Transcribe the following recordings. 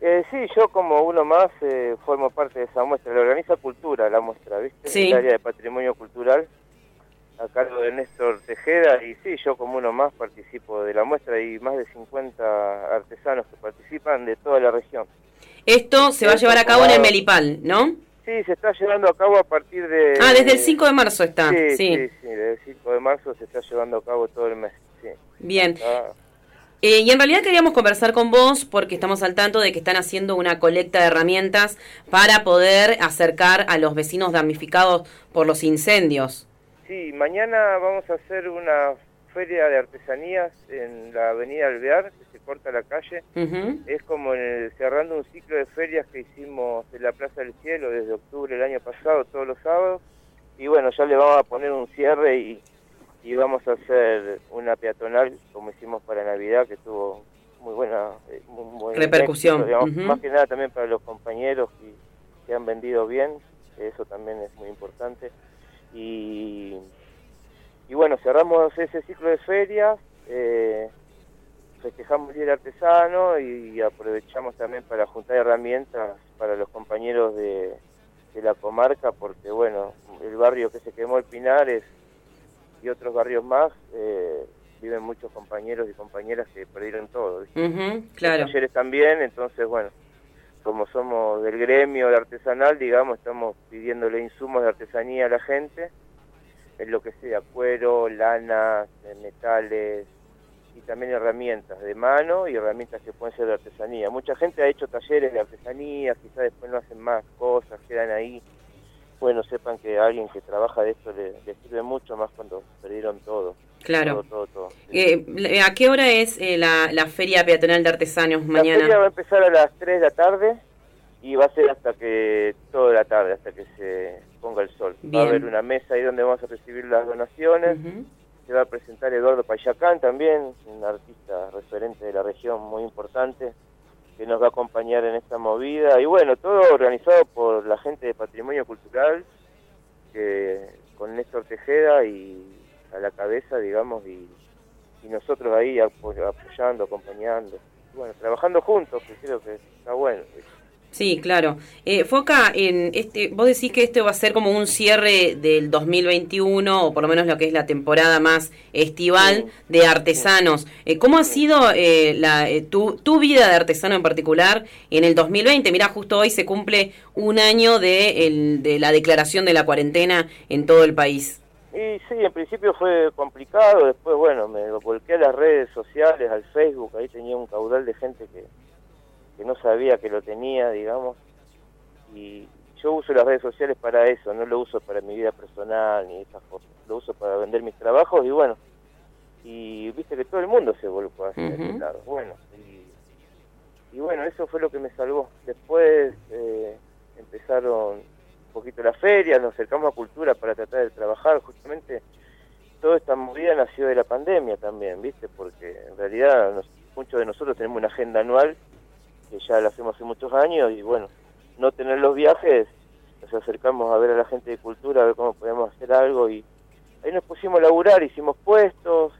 Sí, yo como uno más formo parte de esa muestra. La organiza Cultura, la muestra, ¿viste? Sí. El área de Patrimonio Cultural, a cargo de Néstor Tejeda, y sí, yo como uno más participo de la muestra. Hay más de 50 artesanos que participan de toda la región. Esto se va a llevar a cabo en el Melipal, ¿no? Sí, se está llevando a cabo a partir de... desde el 5 de marzo está. Sí, desde el 5 de marzo se está llevando a cabo todo el mes, sí. Bien. Y en realidad queríamos conversar con vos porque estamos al tanto de que están haciendo una colecta de herramientas para poder acercar a los vecinos damnificados por los incendios. Sí, mañana vamos a hacer una feria de artesanías en la avenida Alvear, que se corta la calle. Es como cerrando un ciclo de ferias que hicimos en la Plaza del Cielo desde octubre del año pasado, todos los sábados. Y bueno, ya le vamos a poner un cierre y vamos a hacer una peatonal como hicimos para Navidad, que tuvo muy buena repercusión, éxito, digamos, más que nada también para los compañeros que han vendido bien, eso también es muy importante. Y bueno, cerramos ese ciclo de ferias, festejamos el Día del Artesano y aprovechamos también para juntar herramientas para los compañeros de la comarca, porque bueno, el barrio que se quemó, el Pinares, y otros barrios más, viven muchos compañeros y compañeras que perdieron todo, ¿viste? Claro. Los talleres también, entonces bueno, como somos del gremio de artesanal, digamos, estamos pidiéndole insumos de artesanía a la gente, en lo que sea, cuero, lana, metales, y también herramientas de mano y herramientas que pueden ser de artesanía. Mucha gente ha hecho talleres de artesanía, quizás después no hacen más cosas, quedan ahí. Bueno, sepan que a alguien que trabaja de esto le sirve mucho más cuando perdieron todo. Claro. Todo. ¿A qué hora es la Feria Peatonal de Artesanos mañana? La feria va a empezar a las 3 de la tarde y va a ser hasta que toda la tarde, hasta que se ponga el sol. Bien. Va a haber una mesa ahí donde vamos a recibir las donaciones. Se va a presentar Eduardo Payacán también, un artista referente de la región muy importante, que nos va a acompañar en esta movida. Y bueno, todo organizado por la gente de Patrimonio Cultural, que con Néstor Tejeda y a la cabeza, digamos, y nosotros ahí apoyando, acompañando. Y bueno, trabajando juntos, que creo que está bueno. Sí, claro. Foca, vos decís que este va a ser como un cierre del 2021, o por lo menos lo que es la temporada más estival de artesanos. ¿Cómo ha sido tu vida de artesano en particular en el 2020? Mirá, justo hoy se cumple un año de la declaración de la cuarentena en todo el país. Y sí, en principio fue complicado, después, bueno, me volqué a las redes sociales, al Facebook, ahí tenía un caudal de gente que no sabía que lo tenía, digamos, y yo uso las redes sociales para eso, no lo uso para mi vida personal ni esas cosas, lo uso para vender mis trabajos y bueno, y viste que todo el mundo se volcó hacia ese lado, bueno, y bueno, eso fue lo que me salvó. Después empezaron un poquito las ferias, nos acercamos a Cultura para tratar de trabajar, justamente toda esta movida nació de la pandemia también, viste, porque en realidad muchos de nosotros tenemos una agenda anual que ya la hacemos hace muchos años y bueno, no tener los viajes, nos acercamos a ver a la gente de Cultura, a ver cómo podemos hacer algo y ahí nos pusimos a laburar, hicimos puestos,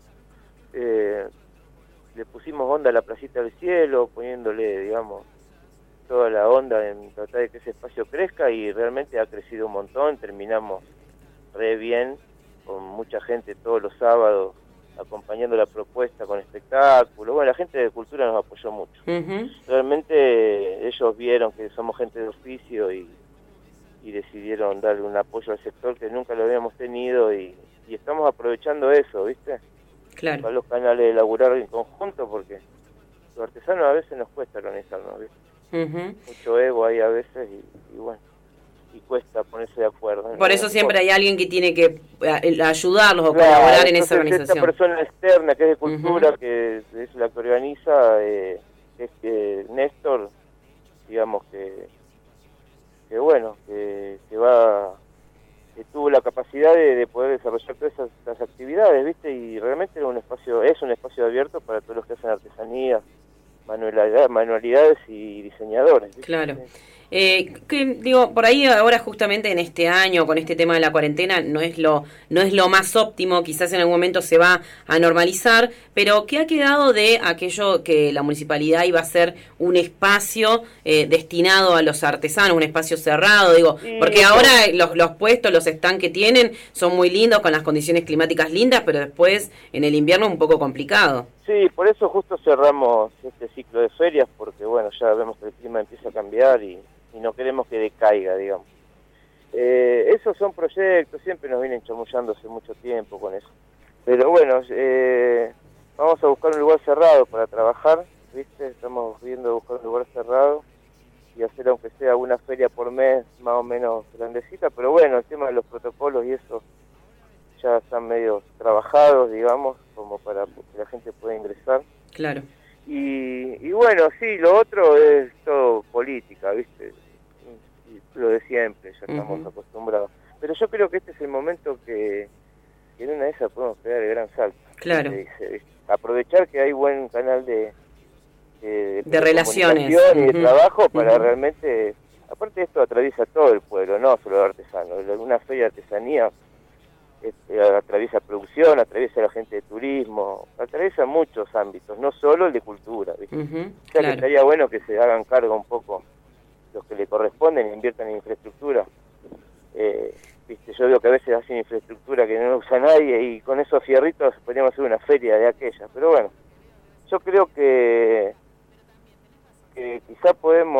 le pusimos onda a la Placita del Cielo, poniéndole, digamos, toda la onda en tratar de que ese espacio crezca y realmente ha crecido un montón, terminamos re bien, con mucha gente todos los sábados, acompañando la propuesta con espectáculos. Bueno, la gente de Cultura nos apoyó mucho. Realmente ellos vieron que somos gente de oficio y decidieron darle un apoyo al sector que nunca lo habíamos tenido y estamos aprovechando eso, ¿viste? Claro. Para los canales de laburar en conjunto porque los artesanos a veces nos cuesta organizarnos, ¿viste? Mucho ego hay a veces y bueno, y cuesta ponerse de acuerdo. Por eso siempre hay alguien que tiene que ayudarlos o colaborar en esa organización. Esta persona externa que es de Cultura, que es la que organiza, es Néstor, digamos que bueno, que tuvo la capacidad de poder desarrollar todas esas actividades, ¿viste? Y realmente es un espacio abierto para todos los que hacen artesanía, manualidades y diseñadores, ¿viste? Claro. Digo, por ahí ahora justamente en este año, con este tema de la cuarentena, no es lo más óptimo, quizás en algún momento se va a normalizar, pero ¿qué ha quedado de aquello que la municipalidad iba a ser un espacio destinado a los artesanos, un espacio cerrado? Digo, porque ahora los puestos, los stands que tienen son muy lindos, con las condiciones climáticas lindas, pero después en el invierno es un poco complicado. Sí, por eso justo cerramos este ciclo de ferias, porque bueno, ya vemos que el clima empieza a cambiar y no queremos que decaiga, digamos. Esos son proyectos, siempre nos vienen chamullando hace mucho tiempo con eso. Pero bueno, vamos a buscar un lugar cerrado para trabajar, ¿viste? Estamos viendo buscar un lugar cerrado y hacer aunque sea una feria por mes más o menos grandecita, pero bueno, el tema de los protocolos y eso ya están medio trabajados, digamos, como para que la gente pueda ingresar. Claro. Y bueno, sí, lo otro es todo política, ¿viste? Lo de siempre, ya estamos acostumbrados. Pero yo creo que este es el momento que en una de esas podemos pegar el gran salto. Claro. Aprovechar que hay buen canal de relaciones y de trabajo para realmente... Aparte esto atraviesa todo el pueblo, no solo los artesanos. Una feria de artesanía atraviesa producción, atraviesa la gente de turismo, atraviesa muchos ámbitos, no solo el de cultura, ¿viste? O sea, claro, que estaría bueno que se hagan cargo un poco los que le corresponden e inviertan en infraestructura. Viste, yo veo que a veces hacen infraestructura que no usa nadie y con esos fierritos podríamos hacer una feria de aquella, pero bueno, yo creo que quizá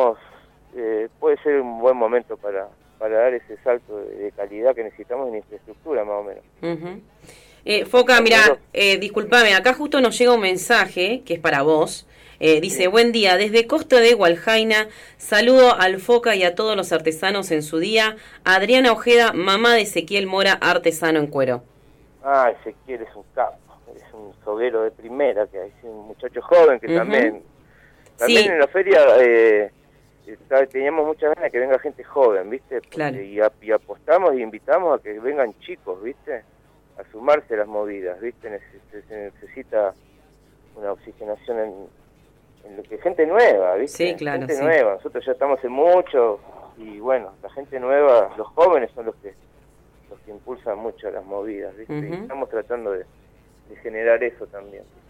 puede ser un buen momento para dar ese salto de calidad que necesitamos en infraestructura, más o menos. Foca, mira, discúlpame, acá justo nos llega un mensaje que es para vos. Dice, buen día, desde Costa de Hualjaina, saludo al Foca y a todos los artesanos en su día. Adriana Ojeda, mamá de Ezequiel Mora, artesano en cuero. Ah, Ezequiel es un capo, es un soguero de primera, que es un muchacho joven que también sí, en la feria teníamos muchas ganas de que venga gente joven, ¿viste? Claro. Y apostamos e invitamos a que vengan chicos, ¿viste? A sumarse a las movidas, ¿viste? Se necesita una oxigenación en lo que gente nueva, ¿viste? Sí, claro, gente nueva. Nosotros ya estamos en mucho y bueno, la gente nueva, los jóvenes son los que impulsan mucho las movidas, ¿viste? Y estamos tratando de generar eso también.